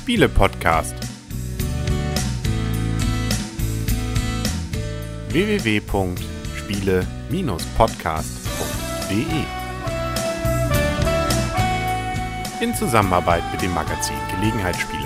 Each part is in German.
Spiele-Podcast. www.spiele-podcast.de in Zusammenarbeit mit dem Magazin Gelegenheitsspieler.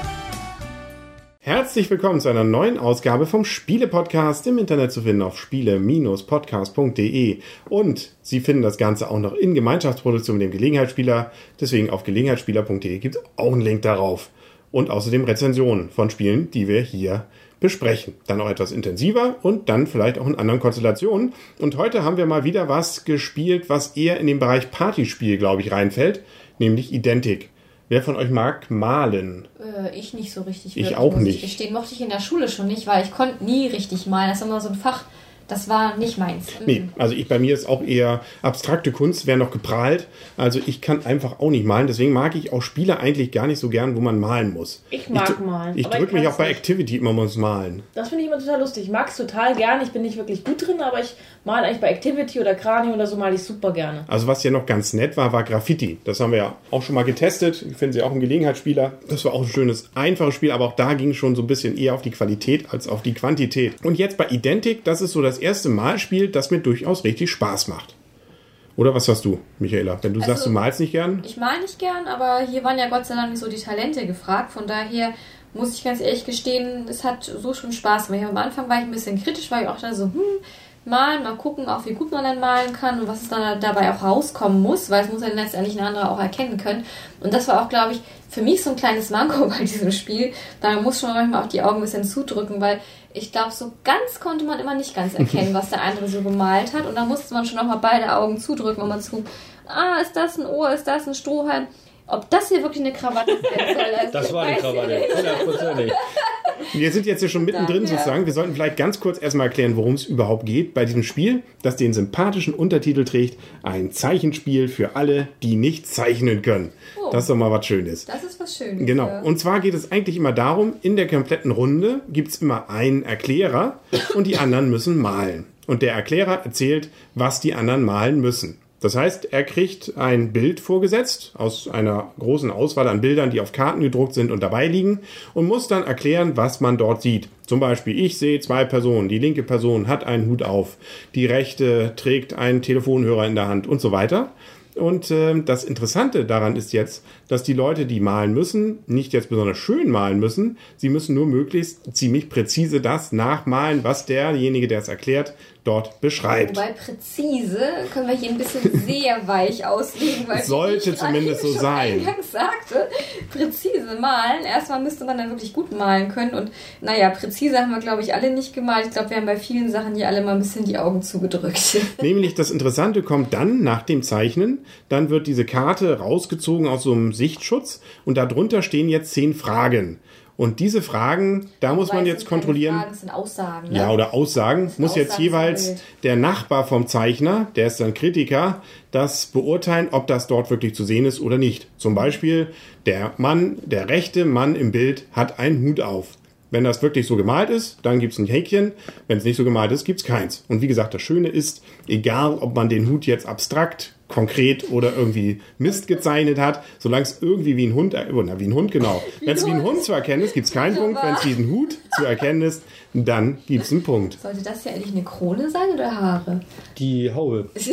Herzlich willkommen zu einer neuen Ausgabe vom Spiele-Podcast, im Internet zu finden auf spiele-podcast.de. Und Sie finden das Ganze auch noch in Gemeinschaftsproduktion mit dem Gelegenheitsspieler. Deswegen auf gelegenheitsspieler.de gibt es auch einen Link darauf. Und außerdem Rezensionen von Spielen, die wir hier besprechen. Dann auch etwas intensiver und dann vielleicht auch in anderen Konstellationen. Und heute haben wir mal wieder was gespielt, was eher in den Bereich Partyspiel, glaube ich, reinfällt, nämlich Identic. Wer von euch mag malen? Ich nicht so richtig. Ich auch nicht. Ich gestehen, mochte ich in der Schule schon nicht, weil ich konnte nie richtig malen. Das ist immer so ein Fach, das war nicht meins. Nee, also bei mir ist auch eher abstrakte Kunst, wäre noch geprahlt. Also ich kann einfach auch nicht malen. Deswegen mag ich auch Spiele eigentlich gar nicht so gern, wo man malen muss. Ich mag malen. Ich drücke mich auch bei Activity immer muss malen. Das finde ich immer total lustig. Ich mag es total gern. Ich bin nicht wirklich gut drin, aber ich male eigentlich bei Activity oder Cranium oder so male ich super gerne. Also was ja noch ganz nett war Graffiti. Das haben wir ja auch schon mal getestet. Ich finde sie auch ein Gelegenheitsspieler. Das war auch ein schönes, einfaches Spiel, aber auch da ging es schon so ein bisschen eher auf die Qualität als auf die Quantität. Und jetzt bei Identic, das ist so das erste Malspiel, das mir durchaus richtig Spaß macht. Oder was hast du, Michaela? Wenn du sagst, du malst nicht gern? Ich mal nicht gern, aber hier waren ja Gott sei Dank so die Talente gefragt. Von daher muss ich ganz ehrlich gestehen, es hat so schon Spaß gemacht. Am Anfang war ich ein bisschen kritisch, weil ich auch da so, malen, mal gucken, auch wie gut man dann malen kann und was es dann dabei auch rauskommen muss, weil es muss ja letztendlich ein anderer auch erkennen können. Und das war auch, glaube ich, für mich so ein kleines Manko bei diesem Spiel. Da muss schon manchmal auch die Augen ein bisschen zudrücken, weil ich glaube, so ganz konnte man immer nicht ganz erkennen, was der andere so gemalt hat. Und da musste man schon auch mal beide Augen zudrücken, um mal zu gucken, ist das ein Ohr, ist das ein Strohhalm? Ob das hier wirklich eine Krawatte sein soll? Das war eine Krawatte, 100%. Wir sind jetzt hier schon mittendrin sozusagen. Wir sollten vielleicht ganz kurz erstmal erklären, worum es überhaupt geht bei diesem Spiel, das den sympathischen Untertitel trägt: ein Zeichenspiel für alle, die nicht zeichnen können. Oh, das ist doch mal was Schönes. Das ist was Schönes. Genau. Ja. Und zwar geht es eigentlich immer darum, in der kompletten Runde gibt es immer einen Erklärer und die anderen müssen malen. Und der Erklärer erzählt, was die anderen malen müssen. Das heißt, er kriegt ein Bild vorgesetzt aus einer großen Auswahl an Bildern, die auf Karten gedruckt sind und dabei liegen, und muss dann erklären, was man dort sieht. Zum Beispiel, ich sehe zwei Personen. Die linke Person hat einen Hut auf, die rechte trägt einen Telefonhörer in der Hand und so weiter. Und das Interessante daran ist jetzt, dass die Leute, die malen müssen, nicht jetzt besonders schön malen müssen. Sie müssen nur möglichst ziemlich präzise das nachmalen, was derjenige, der es erklärt, dort beschreibt. Wobei präzise können wir hier ein bisschen sehr weich auslegen, weil sollte zumindest so sein. Eingangs sagte, präzise malen. Erstmal müsste man dann wirklich gut malen können. Und naja, präzise haben wir, glaube ich, alle nicht gemalt. Ich glaube, wir haben bei vielen Sachen hier alle mal ein bisschen die Augen zugedrückt. Nämlich das Interessante kommt dann nach dem Zeichnen. Dann wird diese Karte rausgezogen aus so einem Sichtschutz und darunter stehen jetzt 10 Fragen. Und diese Fragen, da muss man jetzt kontrollieren. Fragen, das sind Aussagen, ne? Ja, oder Aussagen. Muss jetzt jeweils der Nachbar vom Zeichner, der ist dann Kritiker, das beurteilen, ob das dort wirklich zu sehen ist oder nicht. Zum Beispiel, der rechte Mann im Bild hat einen Hut auf. Wenn das wirklich so gemalt ist, dann gibt es ein Häkchen. Wenn es nicht so gemalt ist, gibt es keins. Und wie gesagt, das Schöne ist, egal ob man den Hut jetzt abstrakt, konkret oder irgendwie Mist gezeichnet hat, solange es irgendwie wie ein Hund, wie ein Hund, genau. Wenn es wie ein Hund zu erkennen ist, gibt es keinen Punkt. Wenn es wie ein Hut zu erkennen ist, dann gibt es einen Punkt. Sollte das ja eigentlich eine Krone sein oder Haare? Die Haube. Ach so.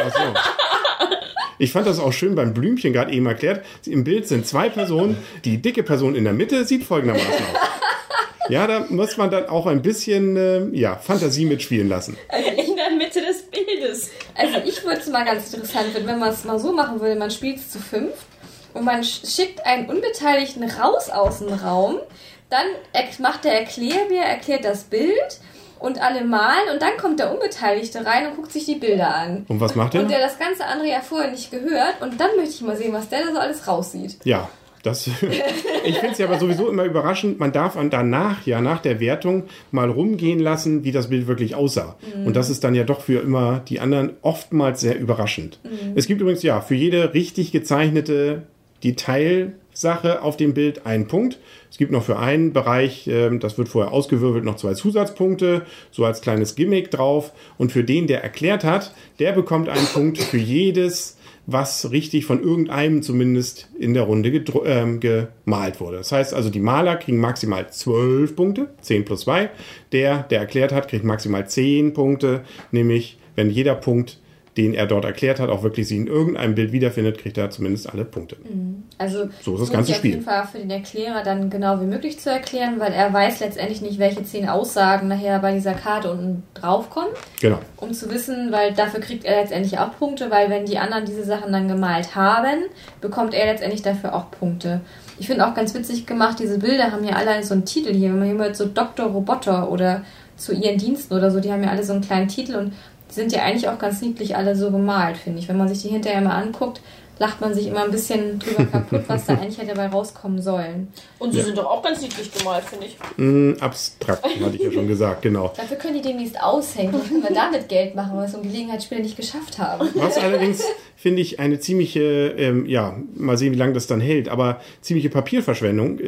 Ich fand das auch schön beim Blümchen gerade eben erklärt. Im Bild sind 2 Personen. Die dicke Person in der Mitte sieht folgendermaßen aus. Ja, da muss man dann auch ein bisschen Fantasie mitspielen lassen. Also in der Mitte des Bildes. Also ich würde es mal ganz interessant finden, wenn man es mal so machen würde, man spielt es zu 5 und man schickt einen Unbeteiligten raus aus dem Raum, dann macht der Erklärbär, erklärt das Bild und alle malen und dann kommt der Unbeteiligte rein und guckt sich die Bilder an. Und was macht er? Und der das ganze andere ja vorher nicht gehört und dann möchte ich mal sehen, was der da so alles raussieht. Ja. Ich finde es ja aber sowieso immer überraschend, man darf danach, nach der Wertung, mal rumgehen lassen, wie das Bild wirklich aussah. Und das ist dann ja doch für immer die anderen oftmals sehr überraschend. Es gibt übrigens für jede richtig gezeichnete Detailsache auf dem Bild einen Punkt. Es gibt noch für einen Bereich, das wird vorher ausgewirbelt, noch 2 Zusatzpunkte, so als kleines Gimmick drauf. Und für den, der erklärt hat, der bekommt einen Punkt für jedes was richtig von irgendeinem zumindest in der Runde gemalt wurde. Das heißt also, die Maler kriegen maximal 12 Punkte, 10 plus 2. Der erklärt hat, kriegt maximal 10 Punkte, nämlich wenn jeder Punkt, den er dort erklärt hat, auch wirklich sich in irgendeinem Bild wiederfindet, kriegt er zumindest alle Punkte. Also so ist das ganze Spiel. Auf jeden Fall für den Erklärer dann genau wie möglich zu erklären, weil er weiß letztendlich nicht, welche 10 Aussagen nachher bei dieser Karte unten drauf kommen. Genau. Um zu wissen, weil dafür kriegt er letztendlich auch Punkte, weil wenn die anderen diese Sachen dann gemalt haben, bekommt er letztendlich dafür auch Punkte. Ich finde auch ganz witzig gemacht, diese Bilder haben ja alle so einen Titel hier. Wenn man hier mal so Dr. Roboter oder zu ihren Diensten oder so, die haben ja alle so einen kleinen Titel und die sind ja eigentlich auch ganz niedlich alle so gemalt, finde ich. Wenn man sich die hinterher mal anguckt, lacht man sich immer ein bisschen drüber kaputt, was da eigentlich hätte dabei rauskommen sollen. Und sie sind doch auch ganz niedlich gemalt, finde ich. Abstrakt, hatte ich ja schon gesagt, genau. Dafür können die demnächst aushängen. Dann können wir damit Geld machen, weil wir es so ein Gelegenheitsspiel nicht geschafft haben. Was allerdings, finde ich, eine ziemliche, mal sehen, wie lange das dann hält, aber ziemliche Papierverschwendung,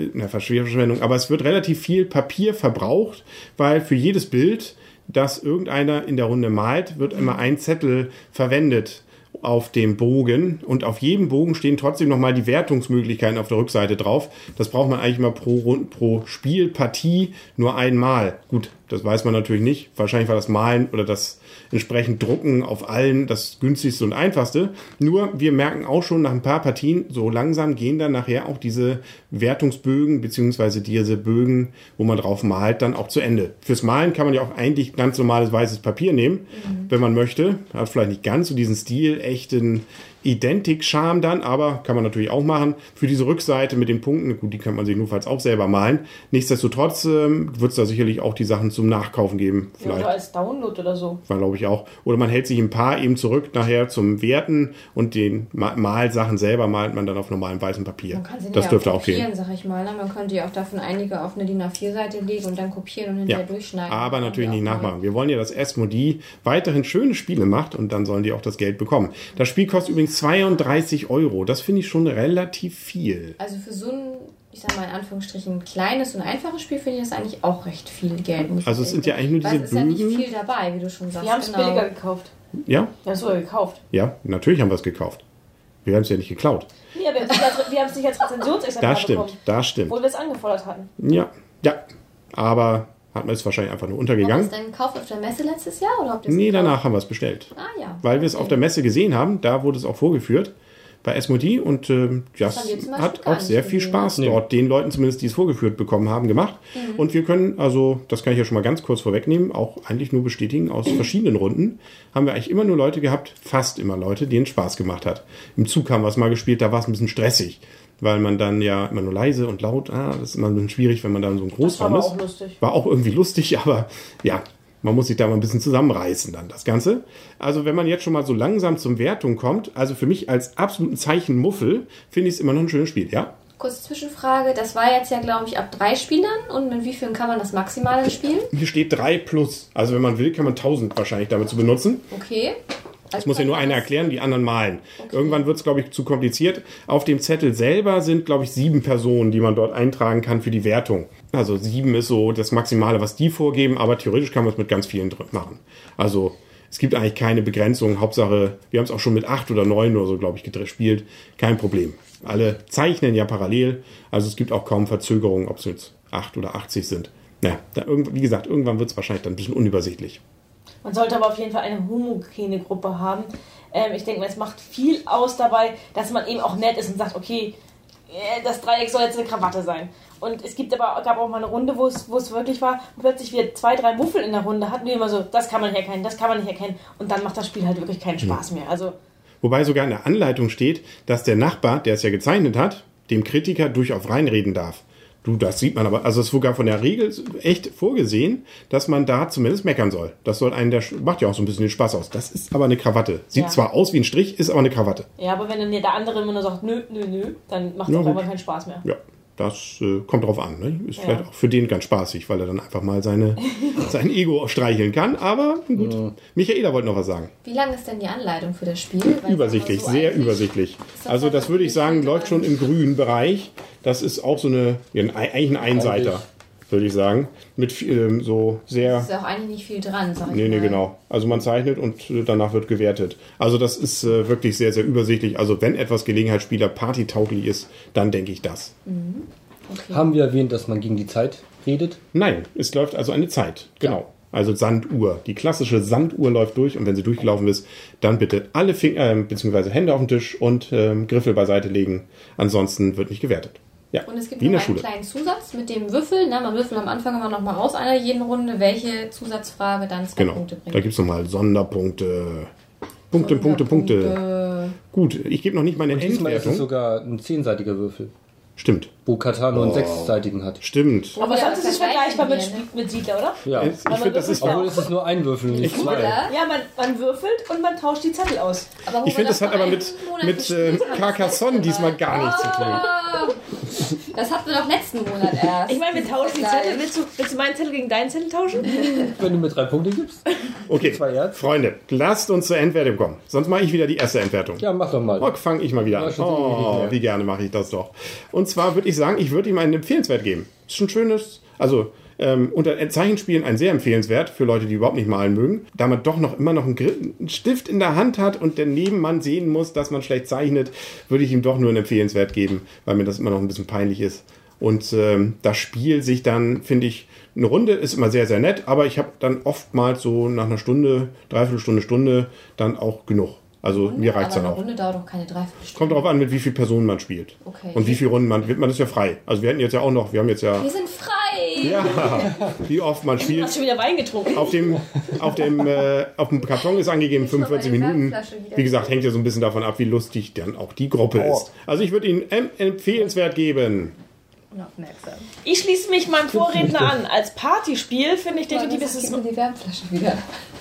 aber es wird relativ viel Papier verbraucht, weil für jedes Bild, das irgendeiner in der Runde malt, wird immer ein Zettel verwendet auf dem Bogen und auf jedem Bogen stehen trotzdem nochmal die Wertungsmöglichkeiten auf der Rückseite drauf. Das braucht man eigentlich mal pro Spielpartie nur einmal. Gut, das weiß man natürlich nicht. Wahrscheinlich war das Malen oder das entsprechend Drucken auf allen das günstigste und einfachste. Nur wir merken auch schon nach ein paar Partien, so langsam gehen dann nachher auch diese Wertungsbögen beziehungsweise diese Bögen, wo man drauf malt, dann auch zu Ende. Fürs Malen kann man ja auch eigentlich ganz normales weißes Papier nehmen, wenn man möchte. Hat vielleicht nicht ganz so diesen Stil, echten Identik-Charme dann, aber kann man natürlich auch machen. Für diese Rückseite mit den Punkten, gut, die kann man sich notfalls auch selber malen. Nichtsdestotrotz wird es da sicherlich auch die Sachen zum Nachkaufen geben. Vielleicht. Ja, oder als Download oder so. War, glaube ich, auch. Oder man hält sich ein paar eben zurück nachher zum Werten und den Malsachen selber malt man dann auf normalem weißem Papier. Man kann sie das ja dürfte auch auch gehen. kopieren, sag ich mal. Man könnte ja auch davon einige auf eine DIN A4-Seite legen und dann kopieren und hinterher durchschneiden. Aber natürlich nicht nachmachen. Wir wollen ja, dass Asmodee weiterhin schöne Spiele macht und dann sollen die auch das Geld bekommen. Das Spiel kostet übrigens 32 €. Das finde ich schon relativ viel. Also für so ein, ich sag mal in Anführungsstrichen, kleines und einfaches Spiel finde ich das eigentlich auch recht viel Geld. Also es sind ja eigentlich nur diese Bögen. Es ist ja nicht viel dabei, wie du schon sagst. Wir haben es billiger gekauft. Ja? Ja, so gekauft. Ja, natürlich haben wir es gekauft. Wir haben es ja nicht geklaut. Ja, wir haben es nicht als Rezensionsexemplar bekommen. Das stimmt. Obwohl wir es angefordert hatten. Ja. Aber hat man es wahrscheinlich einfach nur untergegangen. Habt ihr es denn gekauft auf der Messe letztes Jahr? Oder habt ihr es Nee, gekauft? danach haben wir es bestellt. Ah ja. Weil wir es auf der Messe gesehen haben, da wurde es auch vorgeführt bei Asmodee und das haben wir zum Beispiel hat gar auch sehr nicht viel gesehen. Spaß dort, den Leuten zumindest, die es vorgeführt bekommen haben, gemacht. Und wir können, also das kann ich ja schon mal ganz kurz vorwegnehmen, auch eigentlich nur bestätigen, aus verschiedenen Runden haben wir eigentlich immer nur Leute gehabt, fast immer Leute, denen Spaß gemacht hat. Im Zug haben wir es mal gespielt, da war es ein bisschen stressig, weil man dann ja immer nur leise und laut, das ist immer ein bisschen schwierig, wenn man dann so ein Großraum ist. Das war aber auch lustig. War auch irgendwie lustig, aber ja, man muss sich da mal ein bisschen zusammenreißen dann, das Ganze. Also wenn man jetzt schon mal so langsam zum Wertung kommt, also für mich als absoluten Zeichen Muffel, finde ich es immer noch ein schönes Spiel, ja? Kurze Zwischenfrage, das war jetzt ja, glaube ich, ab 3 Spielern und mit wie vielen kann man das maximal dann spielen? Hier steht 3+. Also wenn man will, kann man 1000 wahrscheinlich damit zu benutzen. Okay. Das muss ja nur einer erklären, die anderen malen. Okay. Irgendwann wird es, glaube ich, zu kompliziert. Auf dem Zettel selber sind, glaube ich, 7 Personen, die man dort eintragen kann für die Wertung. Also 7 ist so das Maximale, was die vorgeben, aber theoretisch kann man es mit ganz vielen machen. Also es gibt eigentlich keine Begrenzung. Hauptsache, wir haben es auch schon mit 8 oder 9 oder so, glaube ich, gespielt. Kein Problem. Alle zeichnen ja parallel. Also es gibt auch kaum Verzögerungen, ob es jetzt 8 oder 80 sind. Naja, wie gesagt, irgendwann wird es wahrscheinlich dann ein bisschen unübersichtlich. Man sollte aber auf jeden Fall eine homogene Gruppe haben. Ich denke mal, es macht viel aus dabei, dass man eben auch nett ist und sagt, okay, das Dreieck soll jetzt eine Krawatte sein. Und es gab auch mal eine Runde, wo es wirklich war, und plötzlich wir 2, 3 Muffel in der Runde hatten wir immer so, das kann man nicht erkennen, das kann man nicht erkennen. Und dann macht das Spiel halt wirklich keinen Spaß mehr. Also wobei sogar in der Anleitung steht, dass der Nachbar, der es ja gezeichnet hat, dem Kritiker durchaus reinreden darf. Das sieht man aber, also es ist sogar von der Regel echt vorgesehen, dass man da zumindest meckern soll. Das soll einen, der macht ja auch so ein bisschen den Spaß aus. Das ist aber eine Krawatte. Sieht zwar aus wie ein Strich, ist aber eine Krawatte. Ja, aber wenn dann der andere immer nur sagt, nö, dann macht es auch einfach keinen Spaß mehr. Ja, das kommt drauf an. Ne? Ist vielleicht auch für den ganz spaßig, weil er dann einfach mal sein Ego streicheln kann. Aber gut. Ja. Michaela wollte noch was sagen. Wie lang ist denn die Anleitung für das Spiel? Übersichtlich, so sehr übersichtlich. Also das würde ich sagen, läuft schon im grünen Bereich. Das ist auch so eigentlich ein Einseiter. würde ich sagen. Mit so sehr... Ist ja auch eigentlich nicht viel dran, sag ich mal. Nee, genau. Also man zeichnet und danach wird gewertet. Also das ist wirklich sehr, sehr übersichtlich. Also wenn etwas Gelegenheitsspieler partytauglich ist, dann denke ich das. Okay. Haben wir erwähnt, dass man gegen die Zeit redet? Nein, es läuft also eine Zeit. Genau. Also Sanduhr. Die klassische Sanduhr läuft durch und wenn sie durchgelaufen ist, dann bitte alle Finger bzw. Hände auf den Tisch und Griffel beiseite legen. Ansonsten wird nicht gewertet. Ja, Und es gibt wie in noch der einen Schule. kleinen Zusatz mit dem Würfel. Na, man würfelt am Anfang immer noch mal aus einer jeden Runde, welche Zusatzfrage dann 2 Genau. Punkte bringt. Da gibt es nochmal Sonderpunkte. Punkte. Gut, ich gebe noch nicht meine Und diesmal ist es Endwertung. sogar ein 10-seitiger Würfel, Stimmt. wo Katar nur einen 6-seitigen hat. Stimmt. Aber Ja, sonst ist es vergleichen vergleichbar wir, mit Siedler, oder? Ja. Ich finde, das ist... Obwohl es ist nur ein Würfel, nicht zwei. Oder? Ja, man würfelt und man tauscht die Zettel aus. Aber wo Ich finde, wir das hat vor aber einem mit Monat gespielt haben, Carcassonne diesmal gar nichts zu tun. Ah, das hatten wir doch letzten Monat erst. Ich meine, wir tauschen die Zettel. Willst du meinen Zettel gegen deinen Zettel tauschen? Wenn du mir 3 Punkte gibst. Okay, 2 Herz. Freunde, lasst uns zur Endwertung kommen. Sonst mache ich wieder die erste Endwertung. Ja, mach doch mal. Fange ich mal wieder an. Ja, schon ewig nicht Oh, mehr. wie gerne mache ich das doch. Und zwar würde ich sagen, ich würde ihm einen Empfehlenswert geben. Ist ein schönes, also unter Zeichenspielen ein sehr empfehlenswert für Leute, die überhaupt nicht malen mögen. Da man doch noch immer noch einen Stift in der Hand hat und der Nebenmann sehen muss, dass man schlecht zeichnet, würde ich ihm doch nur einen Empfehlenswert geben, weil mir das immer noch ein bisschen peinlich ist. Und das Spiel sich dann, finde ich, eine Runde ist immer sehr, sehr nett, aber ich habe dann oftmals so nach einer Stunde, Dreiviertelstunde, dann auch genug. Also mir reicht es dann Aber eine auch. Runde dauert doch keine Dreiviertelstunde. Kommt darauf an, mit wie vielen Personen man spielt. Okay. Und wie viele Runden man ist ja frei. Also wir hatten jetzt ja auch noch, wir haben jetzt ja, Wir sind frei! ja, wie oft man Du spielt. hast schon wieder Wein getrunken. Auf dem Karton ist angegeben 45 meine Minuten. Wärmflasche wieder. Wie gesagt, hängt ja so ein bisschen davon ab, wie lustig dann auch die Gruppe ist. Also ich würde Ihnen empfehlenswert geben. Unaufmerksam. Ich schließe mich meinem Vorredner an. Als Partyspiel finde ich definitiv, ist es... Gib mir die Wärmflasche wieder.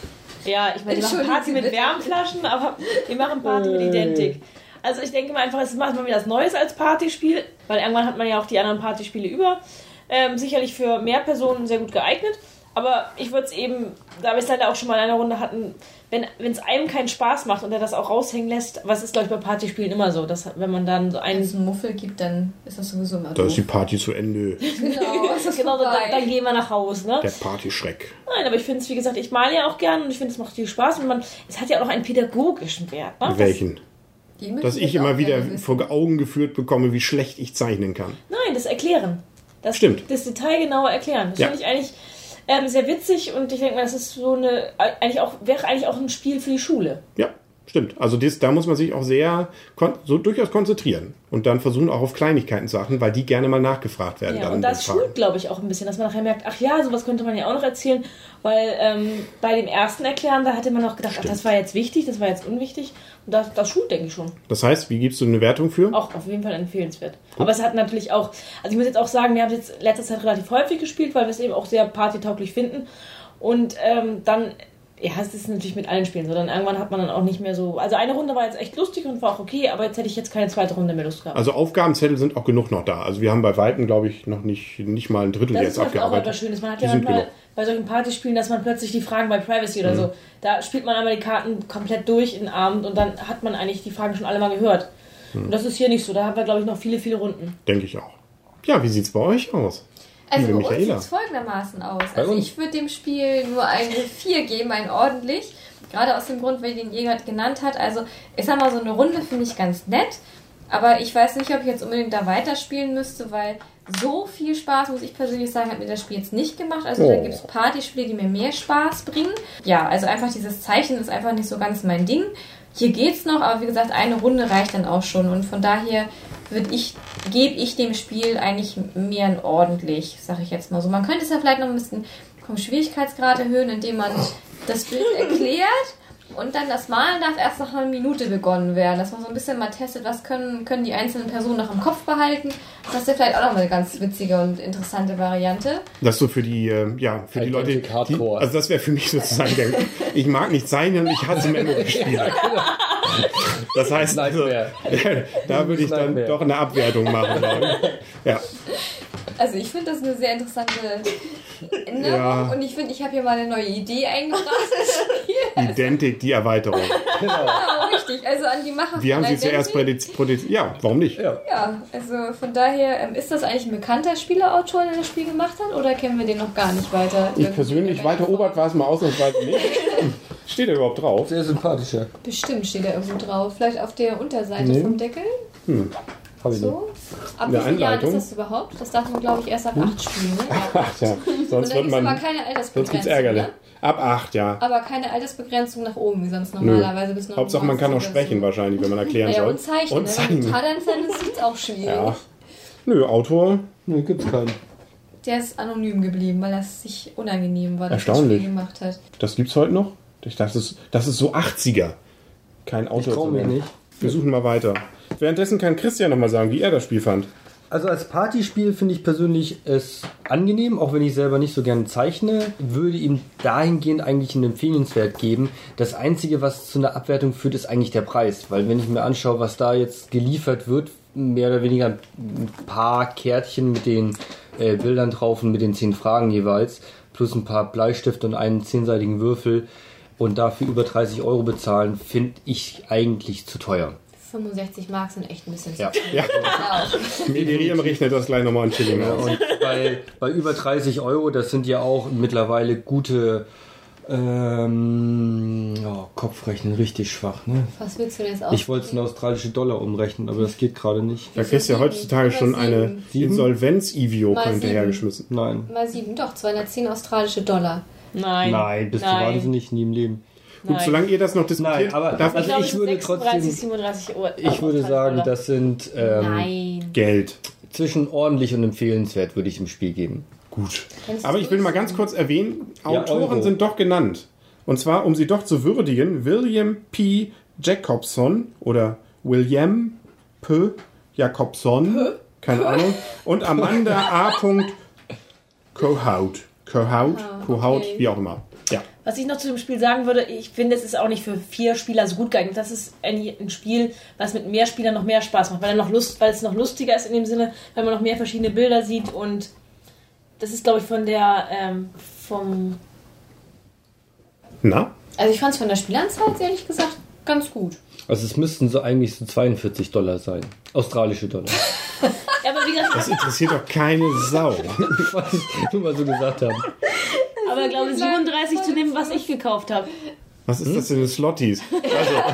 Ja, ich meine, wir machen Entschuldigen Party Sie mit bitte. Wärmflaschen, aber wir machen Party mit Identik. Also ich denke mal einfach, es macht mal wieder was Neues als Partyspiel, weil irgendwann hat man ja auch die anderen Partyspiele über. Sicherlich für mehr Personen sehr gut geeignet. Aber ich würde es eben, da wir es leider auch schon mal in einer Runde hatten, wenn es einem keinen Spaß macht und er das auch raushängen lässt, was ist, glaube ich, bei Partyspielen immer so, dass wenn man dann so Wenn einen... es einen Muffel gibt, dann ist das sowieso mal Da ist die doof. Party zu Ende. Genau, es ist Genau, vorbei. dann gehen wir nach Hause, ne? Der Partyschreck. Nein, aber ich finde es, wie gesagt, ich male ja auch gern und ich finde, es macht viel Spaß und es hat ja auch noch einen pädagogischen Wert. Ne? Welchen? Die müssen Dass jetzt ich immer auch wieder gerne wissen. vor Augen geführt bekomme, wie schlecht ich zeichnen kann. Nein, das Erklären. Stimmt. Das detailgenaue Erklären. Das Ja. finde ich eigentlich sehr witzig und ich denke mal, das ist so wäre eigentlich auch ein Spiel für die Schule. Ja, stimmt. Also da muss man sich auch so durchaus konzentrieren und dann versuchen auch auf Kleinigkeiten zu achten, weil die gerne mal nachgefragt werden. Ja, dann und in das den Fragen. schult, glaube ich, auch ein bisschen, dass man nachher merkt, ach ja, sowas könnte man ja auch noch erzählen, weil bei dem ersten Erklären, da hatte man noch gedacht, ach, das war jetzt wichtig, das war jetzt unwichtig und das schult, denke ich schon. Das heißt, wie gibst du eine Wertung für? Auch auf jeden Fall empfehlenswert. Aber es hat natürlich auch, also ich muss jetzt auch sagen, wir haben es jetzt letzter Zeit relativ häufig gespielt, weil wir es eben auch sehr partytauglich finden. Und dann, ja, es ist natürlich mit allen Spielen so. Dann irgendwann hat man dann auch nicht mehr so. Also eine Runde war jetzt echt lustig und war auch okay, aber jetzt hätte ich jetzt keine zweite Runde mehr Lust gehabt. Also Aufgabenzettel sind auch genug noch da. Also wir haben bei Weitem, glaube ich, noch nicht mal ein Drittel Das jetzt ist vielleicht auch abgearbeitet. etwas Schönes. Man hat Die ja sind manchmal genug. bei solchen Partyspielen, dass man plötzlich die Fragen bei Privacy oder so, da spielt man einmal die Karten komplett durch in den Abend und dann hat man eigentlich die Fragen schon alle mal gehört. Und das ist hier nicht so. Da haben wir, glaube ich, noch viele, viele Runden. Denke ich auch. Ja, wie sieht's bei euch aus? Also Liebe bei uns sieht Michaela. es folgendermaßen aus. Bei Also uns? ich würde dem Spiel nur eine 4 geben, ein ordentlich. Gerade aus dem Grund, weil den Jäger genannt hat. Also ich sag mal, so eine Runde finde ich ganz nett. Aber ich weiß nicht, ob ich jetzt unbedingt da weiterspielen müsste, weil so viel Spaß, muss ich persönlich sagen, hat mir das Spiel jetzt nicht gemacht. Also da gibt es Partyspiele, die mir mehr Spaß bringen. Ja, also einfach dieses Zeichnen ist einfach nicht so ganz mein Ding. Hier geht's noch, aber wie gesagt, eine Runde reicht dann auch schon. Und von daher gebe ich dem Spiel eigentlich mehr ein ordentlich, sag ich jetzt mal so. Man könnte es ja vielleicht noch ein bisschen vom Schwierigkeitsgrad erhöhen, indem man das Bild erklärt und dann das Malen darf erst nach einer Minute begonnen werden. Dass man so ein bisschen mal testet, was können die einzelnen Personen noch im Kopf behalten. Das ist ja vielleicht auch noch mal eine ganz witzige und interessante Variante. Das so für die, für die Leute, Gigantic Hardcore. also das wäre für mich sozusagen ich mag nicht zeichnen und ich hasse Memory-Spiele. Das heißt, also, Nightmare. da würde ich dann Nightmare. doch eine Abwertung machen wollen. Ja. Also ich finde das eine sehr interessante Änderung Ja. und ich finde, ich habe hier mal eine neue Idee eingebracht ins Spiel. Identik, die Erweiterung. Genau, richtig. Also an die Macher Wir haben von sie zuerst Identic. Ja, warum nicht? Ja. Ja, also von daher, ist das eigentlich ein bekannter Spielerautor, der das Spiel gemacht hat, oder kennen wir den noch gar nicht weiter? Ich persönlich, Walter Obert war es mal ausnahmsweise nicht. Steht er überhaupt drauf? Sehr sympathischer. Bestimmt steht er irgendwo drauf. Vielleicht auf der Unterseite vom Deckel. Hab ich nicht. So. Ab Eine wie vielen Jahren Anleitung? ist das überhaupt? Das darf man, glaube ich, erst ab 8 spielen. Ne? Ach ja, Und sonst da wird gibt es aber man. keine Sonst Altersbegrenzung. gibt's Ärgerle. Ne? Ab 8, ja. Aber keine Altersbegrenzung nach oben, wie sonst Nö. normalerweise bis 9. Hauptsache man kann auch sprechen wahrscheinlich, wenn man erklären Ja, soll. und zeichnen. Und Wenn man zeichnen. Tadan-Fan ist, ist auch schwierig. Ja. Nö, Autor. Nee, gibt's keinen. Der ist anonym geblieben, weil es sich unangenehm war, dass er das Erstaunlich. Spiel gemacht hat. Das gibt's heute noch? Ich dachte, das ist so 80er. Kein Autor. Ich trau mich nicht. Wir suchen mal weiter. Währenddessen kann Christian noch mal sagen, wie er das Spiel fand. Also als Partyspiel finde ich persönlich es angenehm, auch wenn ich selber nicht so gerne zeichne, würde ihm dahingehend eigentlich einen Empfehlenswert geben. Das Einzige, was zu einer Abwertung führt, ist eigentlich der Preis. Weil wenn ich mir anschaue, was da jetzt geliefert wird, mehr oder weniger ein paar Kärtchen mit den Bildern drauf und mit den 10 Fragen jeweils, plus ein paar Bleistifte und einen 10-seitigen Würfel und dafür über 30 € bezahlen, finde ich eigentlich zu teuer. 65 Mark sind echt ein bisschen Ja. zu viel. Ja. Ja. Miriam rechnet das gleich nochmal in Schilling aus. Und bei über 30 €, das sind ja auch mittlerweile gute Kopfrechnen, richtig schwach. Ne? Was willst du denn jetzt aus? Ich wollte es in australische Dollar umrechnen, aber das geht gerade nicht. Da kriegst du ja heutzutage schon eine Insolvenz-Ivio Mal hinterhergeschmissen. Nein. Mal 7, doch, 210 australische Dollar. Nein. Nein, bist du wahnsinnig, nie im Leben. Gut, solange ihr das noch diskutiert, Nein, aber darf also ich ich würde 36, trotzdem, 37 Uhr. ich würde sagen, das sind Nein. Geld. zwischen ordentlich und empfehlenswert würde ich im Spiel geben. Gut. Kennst du Aber ich will das? mal ganz kurz erwähnen, Ja, Autoren Euro. sind doch genannt. Und zwar, um sie doch zu würdigen, William P. Jacobson oder William P. Jacobson, keine Ahnung, und Amanda A. Cohout, okay. wie auch immer. Ja. Was ich noch zu dem Spiel sagen würde, ich finde, es ist auch nicht für 4 Spieler so gut geeignet. Das ist ein Spiel, was mit mehr Spielern noch mehr Spaß macht, weil es noch lustiger ist in dem Sinne, weil man noch mehr verschiedene Bilder sieht und das ist, glaube ich, von der Na? Also ich fand es von der Spielanzahl jetzt ehrlich gesagt ganz gut. Also es müssten so eigentlich so 42 $ sein. Australische Dollar. Ja, aber wie gesagt, Das interessiert doch keine Sau. Was ich nur mal so gesagt haben. aber ich glaube 37 zu dem, was ich gekauft habe. Was ist das denn für Slotties? Also.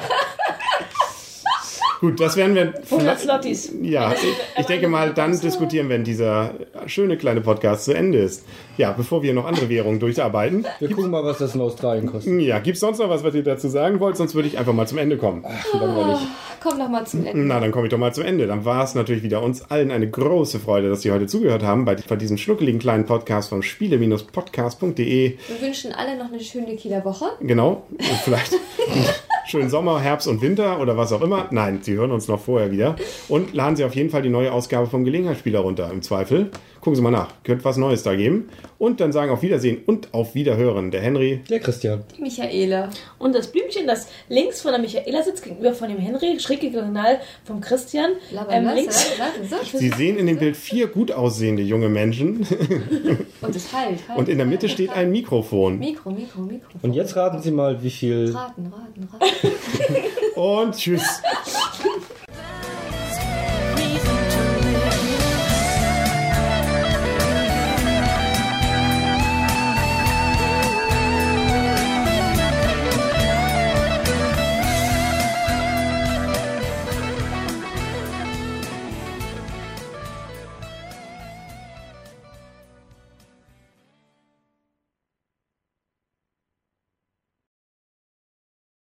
Gut, das werden wir. 100 Slotties. Ja, ich denke mal, dann diskutieren, wenn dieser schöne kleine Podcast zu Ende ist. Ja, bevor wir noch andere Währungen durcharbeiten. Wir gucken mal, was das in Australien kostet. Ja, gibt's sonst noch was ihr dazu sagen wollt? Sonst würde ich einfach mal zum Ende kommen. Langweilig. Komm noch mal zum Ende. Na, dann komme ich doch mal zum Ende. Dann war es natürlich wieder uns allen eine große Freude, dass Sie heute zugehört haben bei diesem schnuckeligen kleinen Podcast von spiele-podcast.de. Wir wünschen alle noch eine schöne Kieler Woche. Genau, und vielleicht einen schönen Sommer, Herbst und Winter oder was auch immer. Nein, Sie hören uns noch vorher wieder. Und laden Sie auf jeden Fall die neue Ausgabe vom Gelegenheitsspieler runter, im Zweifel. Gucken Sie mal nach, könnte was Neues da geben. Und dann sagen auf Wiedersehen und auf Wiederhören der Henry. Der Christian. Die Michaela. Und das Blümchen, das links von der Michaela sitzt, gegenüber von dem Henry, schräg diagonal vom Christian. Links. Sie sehen in dem Bild 4 gut aussehende junge Menschen. Und es halt. Und in der Mitte steht ein Mikrofon. Mikro. Und jetzt raten Sie mal, wie viel... Raten. Und tschüss.